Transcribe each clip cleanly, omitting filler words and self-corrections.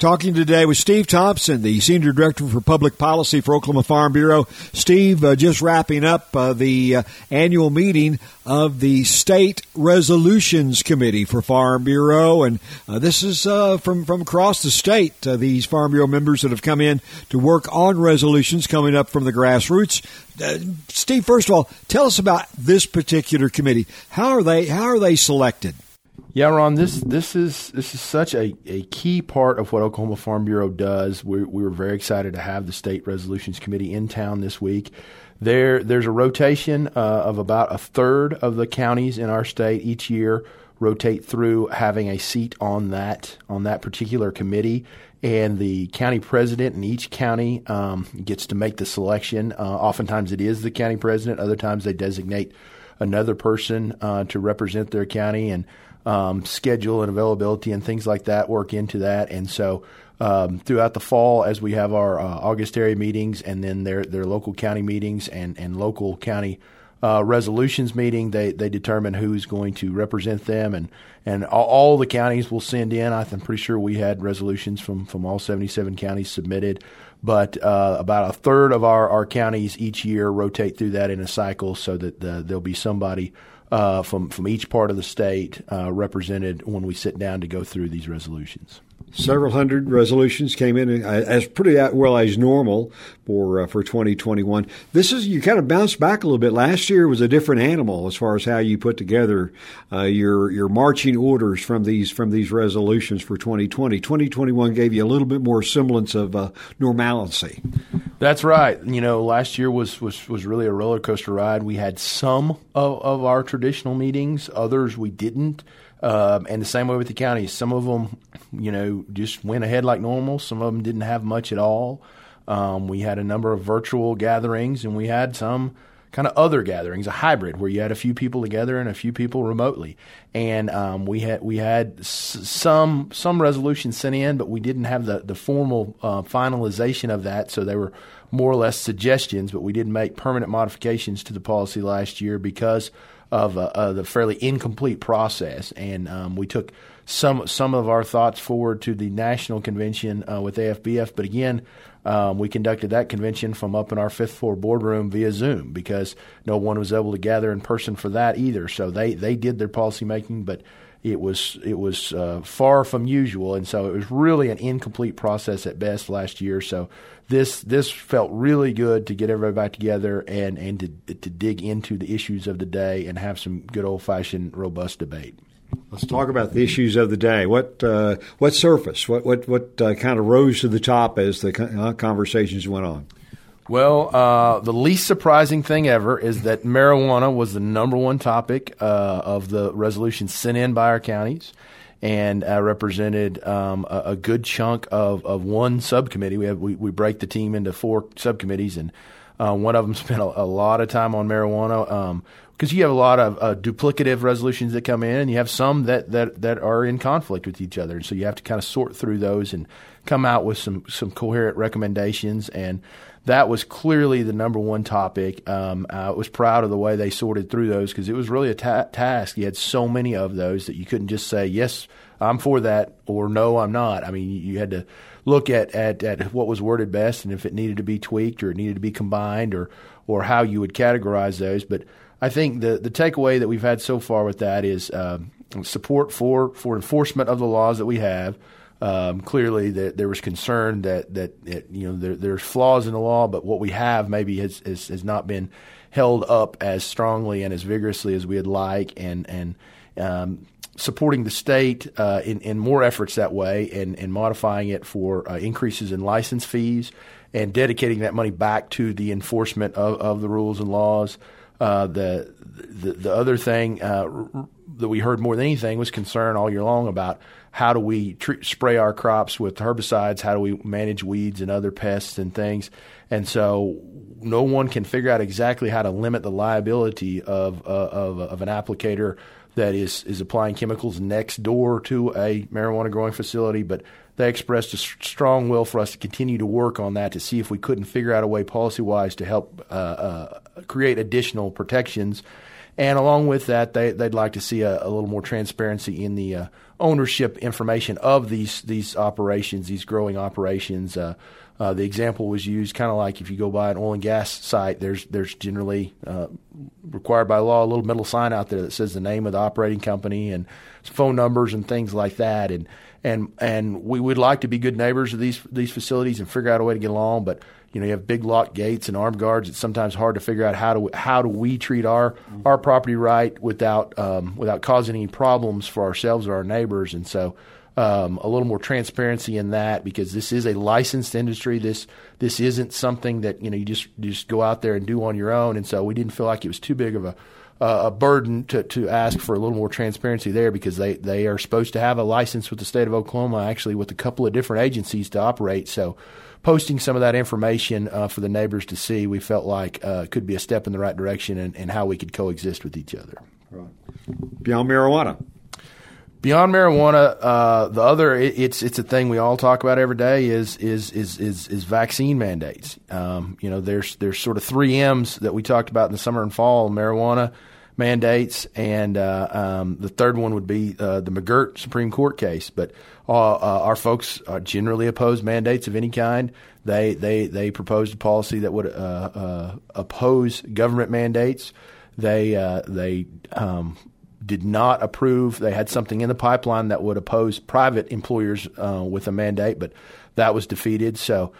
Talking today with Steve Thompson, the Senior Director for Public Policy for Oklahoma Farm Bureau. Steve, just wrapping up the annual meeting of the State Resolutions Committee for Farm Bureau, and this is from across the state. These Farm Bureau members that have come in to work on resolutions coming up from the grassroots. Steve, first of all, tell us about this particular committee. How are they selected? Yeah, Ron, this is such a key part of what Oklahoma Farm Bureau does. We were very excited to have the State Resolutions Committee in town this week. There's a rotation of about a third of the counties in our state each year rotate through having a seat on that particular committee, and the county president in each county gets to make the selection. Oftentimes it is the county president. Other times they designate another person to represent their county, and schedule and availability and things like that work into that. And so throughout the fall, as we have our August area meetings and then their local county meetings and local county resolutions meeting, they determine who's going to represent them. And all the counties will send in. I'm pretty sure we had resolutions from all 77 counties submitted. But about a third of our counties each year rotate through that in a cycle, so that there'll be somebody from each part of the state represented when we sit down to go through these resolutions. Several hundred resolutions came in as pretty well as normal for 2021. You kind of bounced back a little bit. Last year was a different animal as far as how you put together your marching orders from these resolutions for 2020. 2021 gave you a little bit more semblance of normalcy. That's right. Last year was really a roller coaster ride. We had some of our traditional meetings, others we didn't. And the same way with the counties. Some of them, just went ahead like normal. Some of them didn't have much at all. We had a number of virtual gatherings, and we had some kind of other gatherings, a hybrid where you had a few people together and a few people remotely. And we had some resolutions sent in, but we didn't have the formal finalization of that. So they were more or less suggestions, but we didn't make permanent modifications to the policy last year because of the fairly incomplete process. And we took some of our thoughts forward to the national convention with AFBF. But again, we conducted that convention from up in our fifth floor boardroom via Zoom because no one was able to gather in person for that either. So they did their policy making, but it was far from usual, and so it was really an incomplete process at best last year. So this felt really good to get everybody back together and to dig into the issues of the day and have some good old-fashioned robust debate. Let's talk about the issues of the day. What surfaced? What kind of rose to the top as the conversations went on? Well, the least surprising thing ever is that marijuana was the number one topic of the resolution sent in by our counties, and represented a good chunk of one subcommittee. We break the team into 4 subcommittees, and one of them spent a lot of time on marijuana because you have a lot of duplicative resolutions that come in, and you have some that are in conflict with each other. And so you have to kind of sort through those and come out with some coherent recommendations. And that was clearly the number one topic. I was proud of the way they sorted through those because it was really a task. You had so many of those that you couldn't just say, yes, I'm for that, or no, I'm not. I mean, you had to look at what was worded best and if it needed to be tweaked or it needed to be combined or how you would categorize those. But I think the takeaway that we've had so far with that is support for enforcement of the laws that we have. Clearly, there was concern that there's flaws in the law, but what we have maybe has not been held up as strongly and as vigorously as we'd like, and supporting the state in more efforts that way, and modifying it for increases in license fees, and dedicating that money back to the enforcement of the rules and laws. The other thing that we heard more than anything was concern all year long about how do we spray our crops with herbicides, how do we manage weeds and other pests and things. And so no one can figure out exactly how to limit the liability of an applicator that is applying chemicals next door to a marijuana growing facility, but they expressed a strong will for us to continue to work on that to see if we couldn't figure out a way policy-wise to help create additional protections. And along with that, they'd like to see a little more transparency in the ownership information of these operations, these growing operations. The example was used kind of like if you go by an oil and gas site, there's generally required by law a little metal sign out there that says the name of the operating company and phone numbers and things like that. And we would like to be good neighbors of these facilities and figure out a way to get along, but you have big locked gates and armed guards. It's sometimes hard to figure out how do we treat our property right without causing any problems for ourselves or our neighbors. And so a little more transparency in that, because this is a licensed industry. This isn't something that you just go out there and do on your own. And so we didn't feel like it was too big of a burden to ask for a little more transparency there, because they are supposed to have a license with the state of Oklahoma, actually with a couple of different agencies to operate. So posting some of that information for the neighbors to see, we felt like could be a step in the right direction and how we could coexist with each other. Right. Beyond marijuana. Beyond marijuana, the other it's a thing we all talk about every day is vaccine mandates. There's sort of 3 M's that we talked about in the summer and fall: marijuana mandates, and the third one would be the McGirt Supreme Court case. But our folks generally oppose mandates of any kind. They proposed a policy that would oppose government mandates. They did not approve. They had something in the pipeline that would oppose private employers with a mandate, but that was defeated. So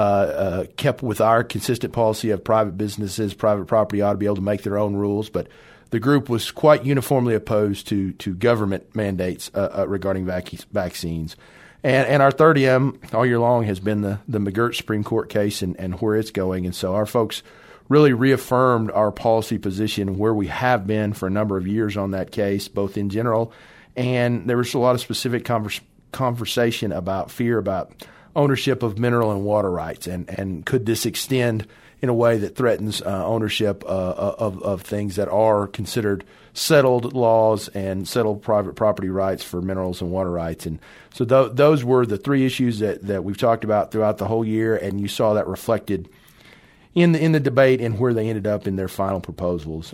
kept with our consistent policy of private businesses, private property ought to be able to make their own rules. But the group was quite uniformly opposed to government mandates regarding vaccines. And our third M all year long has been the McGirt Supreme Court case and where it's going. And so our folks really reaffirmed our policy position where we have been for a number of years on that case, both in general, and there was a lot of specific conversation about fear about ownership of mineral and water rights, and could this extend in a way that threatens ownership of things that are considered settled laws and settled private property rights for minerals and water rights. And so those were the 3 issues that we've talked about throughout the whole year, and you saw that reflected in the debate and where they ended up in their final proposals.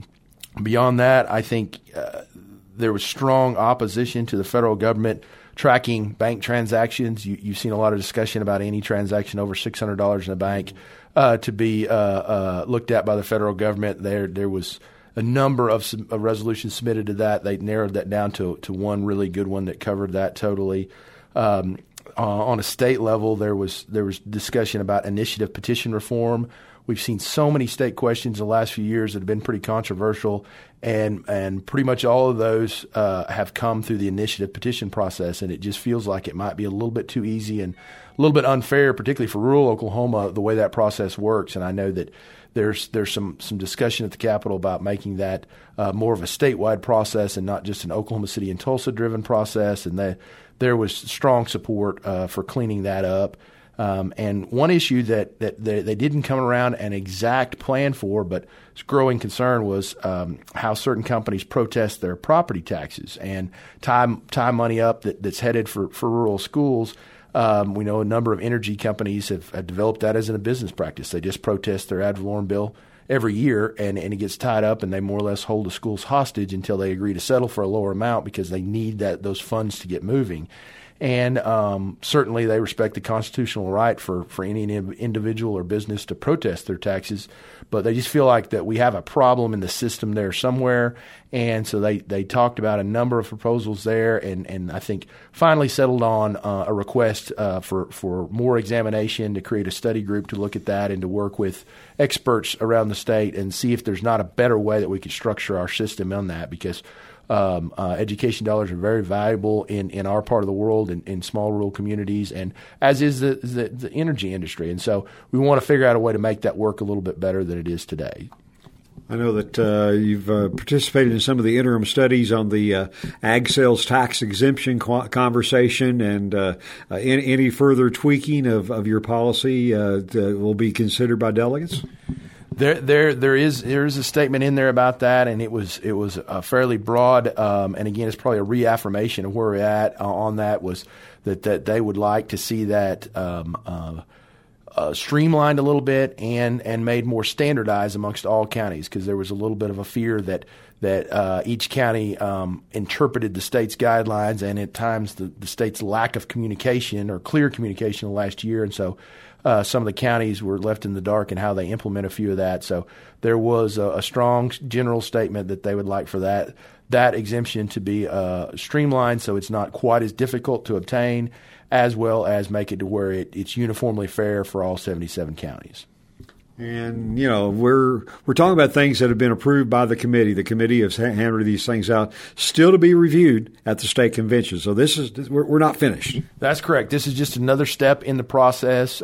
Beyond that, I think there was strong opposition to the federal government tracking bank transactions. You've seen a lot of discussion about any transaction over $600 in a bank to be looked at by the federal government. There was a number of resolutions submitted to that. They narrowed that down to one really good one that covered that totally. On a state level, there was discussion about initiative petition reform. We've seen so many state questions in the last few years that have been pretty controversial, and pretty much all of those have come through the initiative petition process, and it just feels like it might be a little bit too easy and a little bit unfair, particularly for rural Oklahoma, the way that process works. And I know that there's some discussion at the Capitol about making that more of a statewide process and not just an Oklahoma City and Tulsa-driven process, and there was strong support for cleaning that up. And one issue that they didn't come around an exact plan for, but it's growing concern, was how certain companies protest their property taxes and tie money up that's headed for rural schools. We know a number of energy companies have developed that as a business practice. They just protest their ad valorem bill every year, and it gets tied up, and they more or less hold the schools hostage until they agree to settle for a lower amount because they need those funds to get moving. And certainly they respect the constitutional right for any individual or business to protest their taxes, but they just feel like that we have a problem in the system there somewhere. And so they talked about a number of proposals there, and I think finally settled on a request for more examination, to create a study group to look at that and to work with experts around the state and see if there's not a better way that we could structure our system on that, because education dollars are very valuable in our part of the world, in small rural communities, and as is the energy industry. And so we want to figure out a way to make that work a little bit better than it is today. I know that you've participated in some of the interim studies on the ag sales tax exemption conversation, and any further tweaking of your policy will be considered by delegates? There is a statement in there about that, and it was fairly broad, and again, it's probably a reaffirmation of where we're at on that, was that they would like to see that streamlined a little bit and made more standardized amongst all counties, because there was a little bit of a fear that that each county interpreted the state's guidelines, and at times the state's lack of communication or clear communication in the last year. And so some of the counties were left in the dark in how they implement a few of that. So there was a strong general statement that they would like for that exemption to be streamlined so it's not quite as difficult to obtain, as well as make it to where it's uniformly fair for all 77 counties. And, we're talking about things that have been approved by the committee. The committee has hammered these things out, still to be reviewed at the state convention. So we're not finished. That's correct. This is just another step in the process.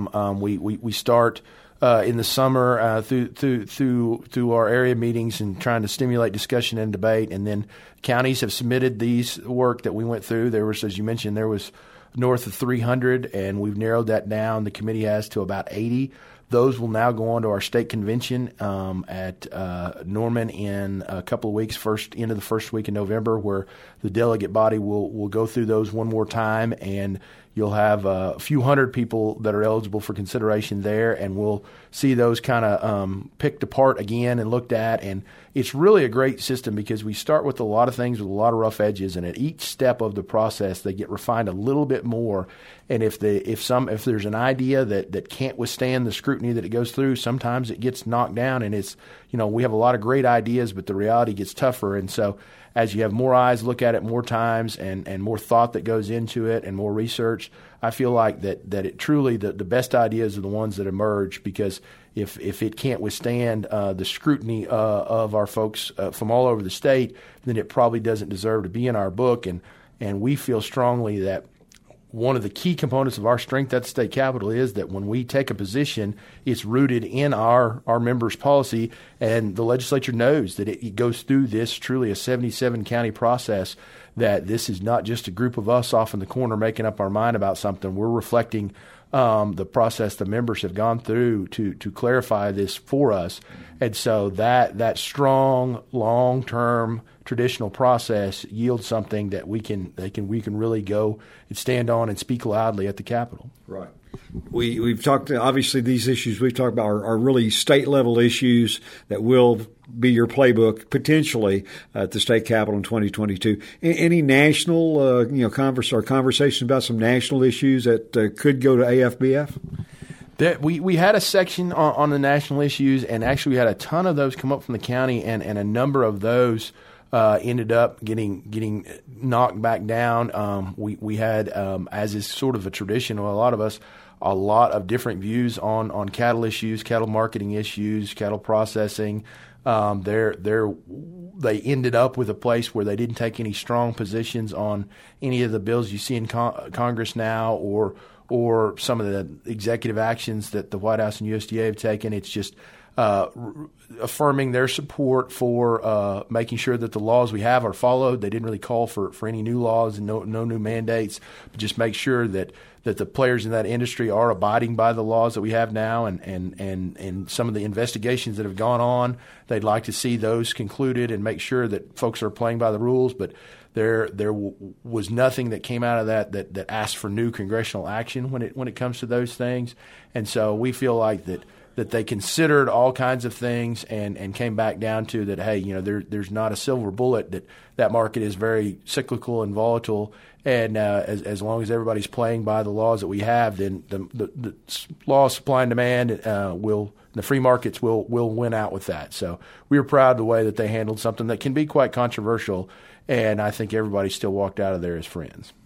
We start in the summer through our area meetings and trying to stimulate discussion and debate. And then counties have submitted these work that we went through. There was, as you mentioned, there was north of 300, and we've narrowed that down. The committee has to about 80. Those will now go on to our state convention at Norman in a couple of weeks, into the first week in November, where the delegate body will go through those one more time, and you'll have a few hundred people that are eligible for consideration there, and we'll see those kind of picked apart again and looked at. And it's really a great system because we start with a lot of things with a lot of rough edges, and at each step of the process they get refined a little bit more. And if there's an idea that can't withstand the scrutiny that it goes through, sometimes it gets knocked down. And it's, we have a lot of great ideas, but the reality gets tougher. And so as you have more eyes look at it more times and more thought that goes into it and more research, I feel like that it truly the best ideas are the ones that emerge, because if it can't withstand the scrutiny of our folks from all over the state, then it probably doesn't deserve to be in our book. And we feel strongly that one of the key components of our strength at the state capitol is that when we take a position, it's rooted in our members' policy, and the legislature knows that it goes through this truly a 77-county process, that this is not just a group of us off in the corner making up our mind about something. We're reflecting the process the members have gone through to clarify this for us. And so that strong, long-term traditional process yields something that we can really go and stand on and speak loudly at the Capitol. Right. We've talked, obviously these issues we've talked about are really state level issues that will be your playbook potentially at the state capitol in 2022. Any national conversations about some national issues that could go to AFBF? We had a section on the national issues, and actually we had a ton of those come up from the county, and a number of those ended up getting knocked back down. We had, as is sort of a tradition with a lot of us, a lot of different views on cattle issues, cattle marketing issues, cattle processing. They ended up with a place where they didn't take any strong positions on any of the bills you see in Congress now, or some of the executive actions that the White House and USDA have taken. It's just affirming their support for making sure that the laws we have are followed. They didn't really call for any new laws and no new mandates, but just make sure that the players in that industry are abiding by the laws that we have now, and some of the investigations that have gone on, they'd like to see those concluded and make sure that folks are playing by the rules. But there was nothing that came out of that asked for new congressional action when it comes to those things. And so we feel like that they considered all kinds of things and came back down to that, hey, there's not a silver bullet, that market is very cyclical and volatile, and as long as everybody's playing by the laws that we have, then the law of supply and demand the free markets will win out with that. So we were proud of the way that they handled something that can be quite controversial, and I think everybody still walked out of there as friends.